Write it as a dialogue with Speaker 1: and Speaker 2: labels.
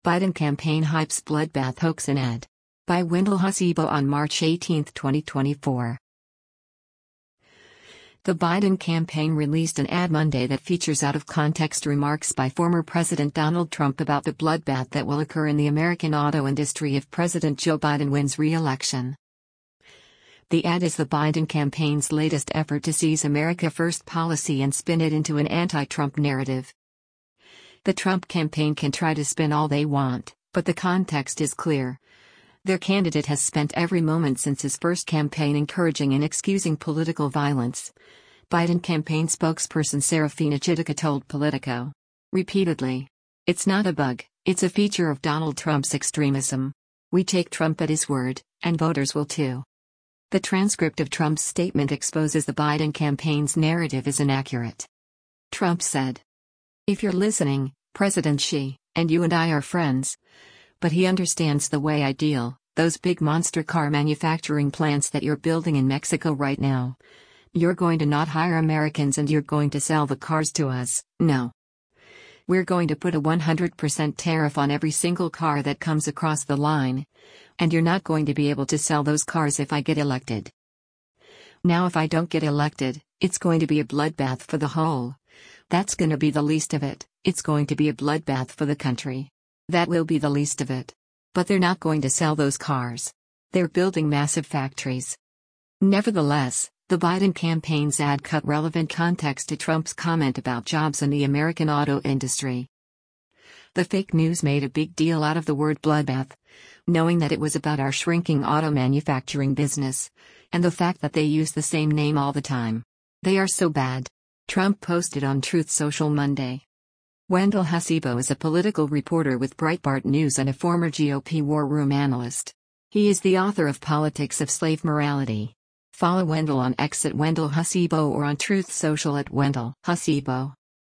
Speaker 1: Biden campaign hypes bloodbath hoax in ad. By Wendell Hussebo on March 18, 2024. The Biden campaign released an ad Monday that features out-of-context remarks by former President Donald Trump about the bloodbath that will occur in the American auto industry if President Joe Biden wins re-election. The ad is the Biden campaign's latest effort to seize America First policy and spin it into an anti-Trump narrative. The Trump campaign can try to spin all they want, but the context is clear. Their candidate has spent every moment since his first campaign encouraging and excusing political violence. Biden campaign spokesperson Serafina Chidica told Politico. Repeatedly. It's not a bug, it's a feature of Donald Trump's extremism. We take Trump at his word, and voters will too. The transcript of Trump's statement exposes the Biden campaign's narrative is inaccurate. Trump said, "If you're listening, President Xi, and you and I are friends. But he understands the way I deal, those big monster car manufacturing plants that you're building in Mexico right now. You're going to not hire Americans and you're going to sell the cars to us, no. We're going to put a 100% tariff on every single car that comes across the line. And you're not going to be able to sell those cars if I get elected. Now if I don't get elected, it's going to be a bloodbath for the whole. That's going to be the least of it, it's going to be a bloodbath for the country. That will be the least of it. But they're not going to sell those cars. They're building massive factories." Nevertheless, the Biden campaign's ad cut relevant context to Trump's comment about jobs in the American auto industry. The fake news made a big deal out of the word bloodbath, knowing that it was about our shrinking auto manufacturing business, and the fact that they use the same name all the time. They are so bad. Trump posted on Truth Social Monday. Wendell Hussebo is a political reporter with Breitbart News and a former GOP war room analyst. He is the author of Politics of Slave Morality. Follow Wendell on X at Wendell Hussebo or on Truth Social at Wendell Hussebo.